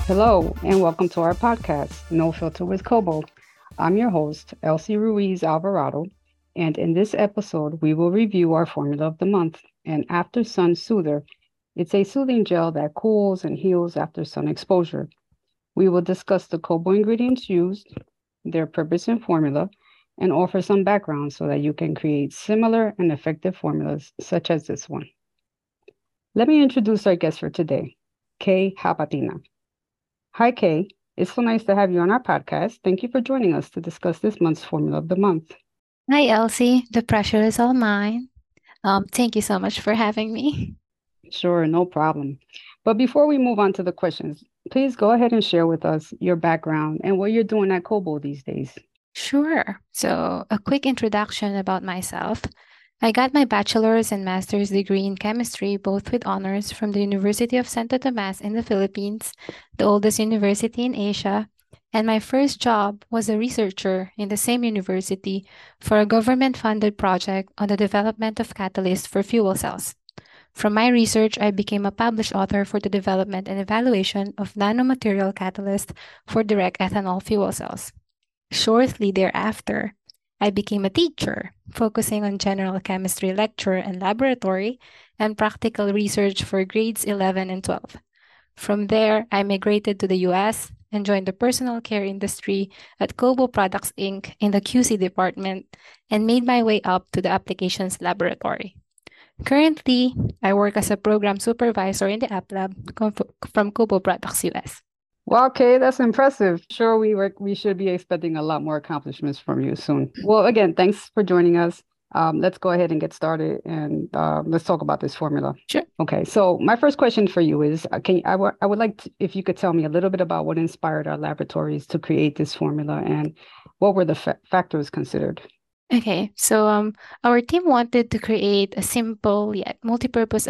Hello, and welcome to our podcast, No Filter with Kobo. I'm your host, Elsie Ruiz Alvarado, and in this episode, we will review our formula of the month, an After Sun Soother. It's a soothing gel that cools and heals after sun exposure. We will discuss the Kobo ingredients used, their purpose and formula, and offer some background so that you can create similar and effective formulas such as this one. Let me introduce our guest for today, Kay Hapatina. Hi, Kay. It's so nice to have you on our podcast. Thank you for joining us to discuss this month's formula of the month. Hi, Elsie. The pressure is all mine. Thank you so much for having me. Sure, no problem. But before we move on to the questions, please go ahead and share with us your background and what you're doing at Kobo these days. Sure. So, a quick introduction about myself. I got my bachelor's and master's degree in chemistry, both with honors from the University of Santo Tomas in the Philippines, the oldest university in Asia. And my first job was a researcher in the same university for a government funded project on the development of catalysts for fuel cells. From my research, I became a published author for the development and evaluation of nanomaterial catalysts for direct ethanol fuel cells. Shortly thereafter, I became a teacher, focusing on general chemistry lecture and laboratory and practical research for grades 11 and 12. From there, I migrated to the US and joined the personal care industry at Kobo Products Inc. in the QC department and made my way up to the applications laboratory. Currently, I work as a program supervisor in the app lab from Kobo Products US. Well, Kay, that's impressive. Sure, we should be expecting a lot more accomplishments from you soon. Well, again, thanks for joining us. Let's go ahead and get started, and let's talk about this formula. Sure. Okay, so my first question for you is, I would like if you could tell me a little bit about what inspired our laboratories to create this formula and what were the factors considered. Okay, so our team wanted to create a simple yet multi-purpose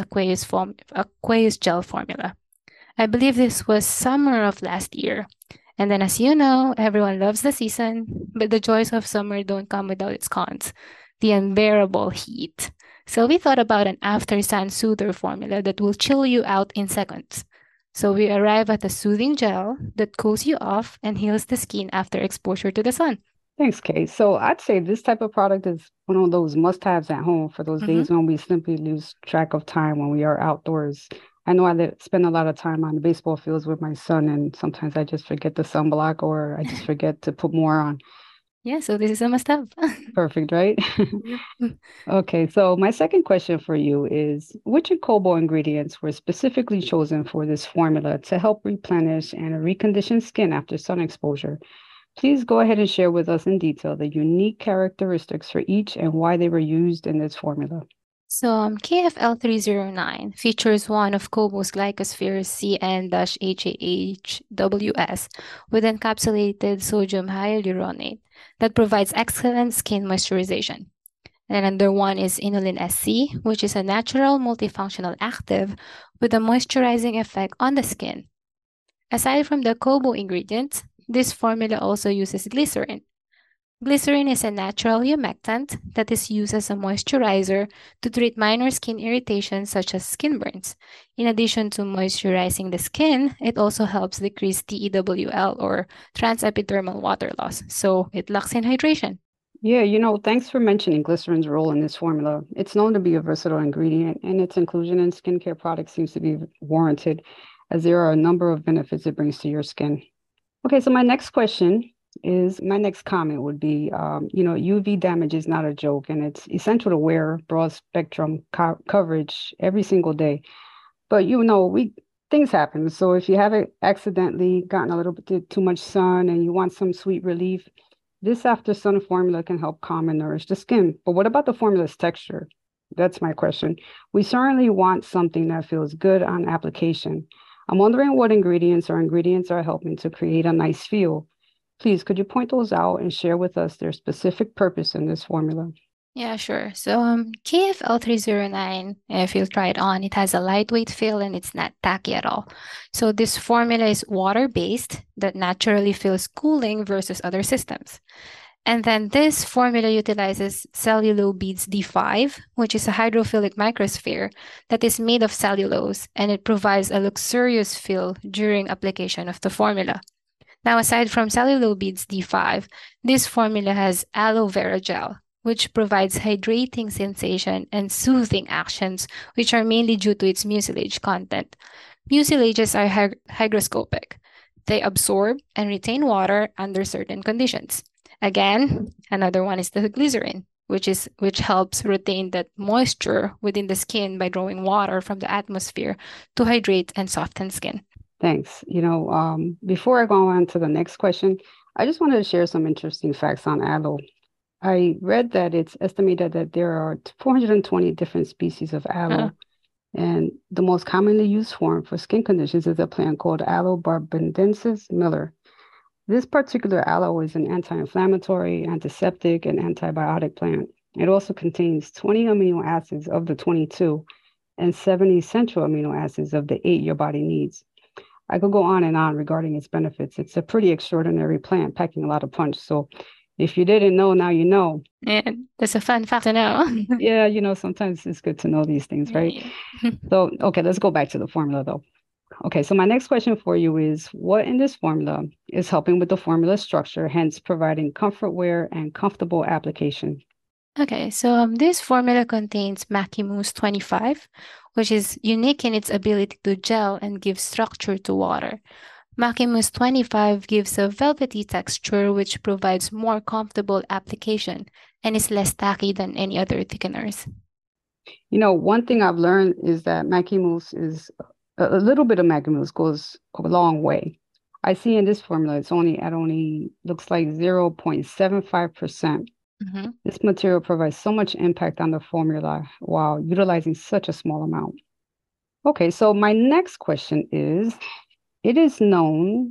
aqueous gel formula. I believe this was summer of last year. And then, as you know, everyone loves the season, but the joys of summer don't come without its cons, the unbearable heat. So we thought about an after sun soother formula that will chill you out in seconds. So we arrive at a soothing gel that cools you off and heals the skin after exposure to the sun. Thanks, Kay. So I'd say this type of product is one of those must-haves at home for those Mhm. days when we simply lose track of time when we are outdoors. I know spend a lot of time on the baseball fields with my son, and sometimes I just forget the sunblock or I just forget to put more on. Yeah, so this is a must have. Perfect, right? Yep. Okay, so my second question for you is, which Kobo ingredients were specifically chosen for this formula to help replenish and recondition skin after sun exposure? Please go ahead and share with us in detail the unique characteristics for each and why they were used in this formula. So KFL309 features one of Kobo's glycospheres CN-HAHWS with encapsulated sodium hyaluronate that provides excellent skin moisturization. And another one is Inulin SC, which is a natural multifunctional active with a moisturizing effect on the skin. Aside from the Kobo ingredients, this formula also uses glycerin. Glycerin is a natural humectant that is used as a moisturizer to treat minor skin irritations such as skin burns. In addition to moisturizing the skin, it also helps decrease TEWL or transepidermal water loss, so it locks in hydration. Yeah, thanks for mentioning glycerin's role in this formula. It's known to be a versatile ingredient, and its inclusion in skincare products seems to be warranted, as there are a number of benefits it brings to your skin. Okay, so my next comment would be, UV damage is not a joke, and it's essential to wear broad spectrum coverage every single day. But we things happen. So if you haven't accidentally gotten a little bit too much sun and you want some sweet relief, this after sun formula can help calm and nourish the skin. But what about the formula's texture? That's my question. We certainly want something that feels good on application. I'm wondering what ingredients are helping to create a nice feel. Please, could you point those out and share with us their specific purpose in this formula? Yeah, sure. So KFL309, if you try it on, it has a lightweight feel and it's not tacky at all. So this formula is water-based that naturally feels cooling versus other systems. And then this formula utilizes cellulobeads D5, which is a hydrophilic microsphere that is made of cellulose, and it provides a luxurious feel during application of the formula. Now, aside from cellulobeads D5, this formula has aloe vera gel, which provides hydrating sensation and soothing actions, which are mainly due to its mucilage content. Mucilages are hygroscopic. They absorb and retain water under certain conditions. Again, another one is the glycerin, which helps retain that moisture within the skin by drawing water from the atmosphere to hydrate and soften skin. Thanks. Before I go on to the next question, I just wanted to share some interesting facts on aloe. I read that it's estimated that there are 420 different species of aloe, and the most commonly used form for skin conditions is a plant called Aloe barbadensis Miller. This particular aloe is an anti-inflammatory, antiseptic, and antibiotic plant. It also contains 20 amino acids of the 22 and 7 essential amino acids of the 8 your body needs. I could go on and on regarding its benefits. It's a pretty extraordinary plant, packing a lot of punch. So if you didn't know, now you know. Yeah, that's a fun fact to know. Yeah, sometimes it's good to know these things, right? Yeah. So, okay, let's go back to the formula though. Okay, so my next question for you is, what in this formula is helping with the formula structure, hence providing comfort wear and comfortable application? Okay, so this formula contains Maximus 25, which is unique in its ability to gel and give structure to water. Maximus 25 gives a velvety texture which provides more comfortable application and is less tacky than any other thickeners. One thing I've learned is that Maximus is a little bit of Maximus goes a long way. I see in this formula, it's only looks like 0.75%. Mm-hmm. This material provides so much impact on the formula while utilizing such a small amount. Okay, so my next question is, it is known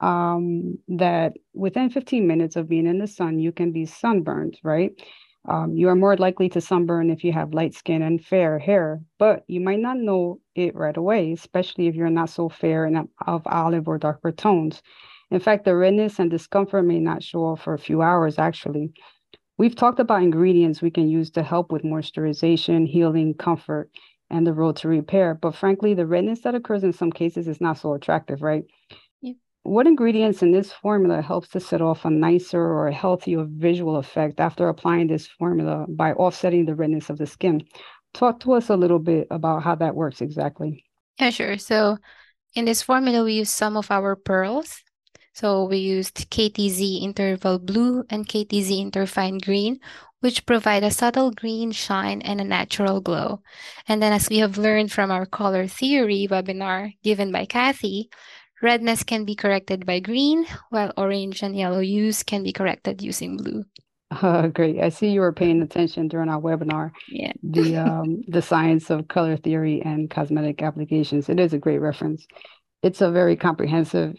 that within 15 minutes of being in the sun, you can be sunburned, right? You are more likely to sunburn if you have light skin and fair hair, but you might not know it right away, especially if you're not so fair and of olive or darker tones. In fact, the redness and discomfort may not show up for a few hours, actually. We've talked about ingredients we can use to help with moisturization, healing, comfort, and the road to repair. But frankly, the redness that occurs in some cases is not so attractive, right? Yep. What ingredients in this formula helps to set off a nicer or a healthier visual effect after applying this formula by offsetting the redness of the skin? Talk to us a little bit about how that works exactly. Yeah, sure. So in this formula, we use some of our pearls. So we used KTZ Interval Blue and KTZ Interfine Green, which provide a subtle green shine and a natural glow. And then as we have learned from our color theory webinar given by Kathy, redness can be corrected by green, while orange and yellow hues can be corrected using blue. Great. I see you were paying attention during our webinar. Yeah. The science of color theory and cosmetic applications. It is a great reference. It's a very comprehensive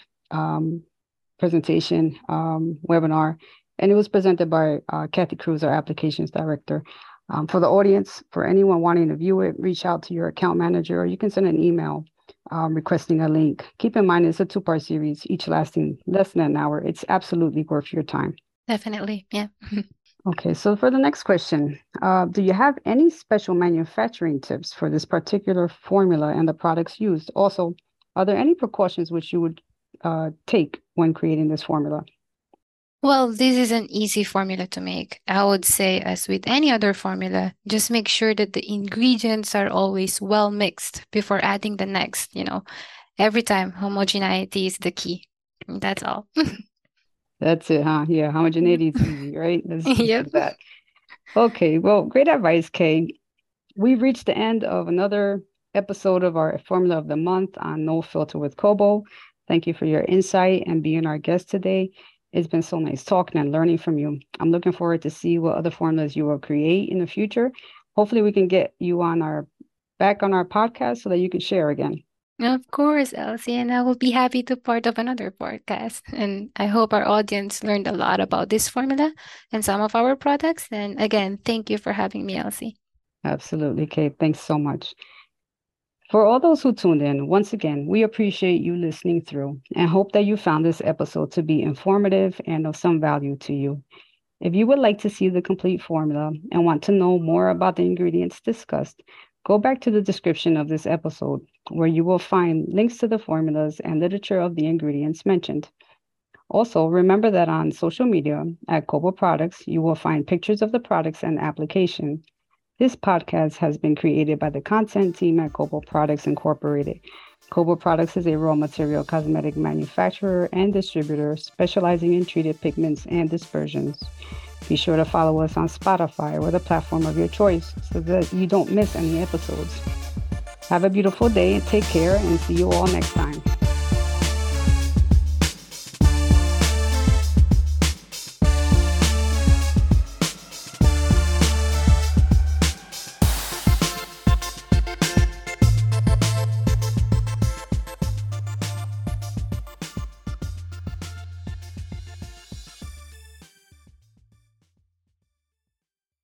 presentation webinar, and it was presented by Kathy Cruz, our applications director. For the audience, for anyone wanting to view it, reach out to your account manager, or you can send an email requesting a link. Keep in mind, it's a 2-part series, each lasting less than an hour. It's absolutely worth your time. Definitely, yeah. Okay, so for the next question, do you have any special manufacturing tips for this particular formula and the products used? Also, are there any precautions which you would take when creating this formula? Well, this is an easy formula to make. I would say, as with any other formula, just make sure that the ingredients are always well mixed before adding the next. Every time homogeneity is the key. That's all. That's it, huh? Yeah, homogeneity is easy, right? Let's Yep. do that. Okay, well, great advice, Kay. We've reached the end of another episode of our Formula of the Month on No Filter with Kobo. Thank you for your insight and being our guest today. It's been so nice talking and learning from you. I'm looking forward to see what other formulas you will create in the future. Hopefully we can get you back on our podcast so that you can share again. Of course, Elsie, and I will be happy to part of another podcast. And I hope our audience learned a lot about this formula and some of our products. And again, thank you for having me, Elsie. Absolutely, Kate. Thanks so much. For all those who tuned in, once again, we appreciate you listening through and hope that you found this episode to be informative and of some value to you. If you would like to see the complete formula and want to know more about the ingredients discussed, go back to the description of this episode, where you will find links to the formulas and literature of the ingredients mentioned. Also, remember that on social media at Kobo Products, you will find pictures of the products and application. This podcast has been created by the content team at Kobo Products Incorporated. Kobo Products is a raw material cosmetic manufacturer and distributor specializing in treated pigments and dispersions. Be sure to follow us on Spotify or the platform of your choice so that you don't miss any episodes. Have a beautiful day and take care, and see you all next time.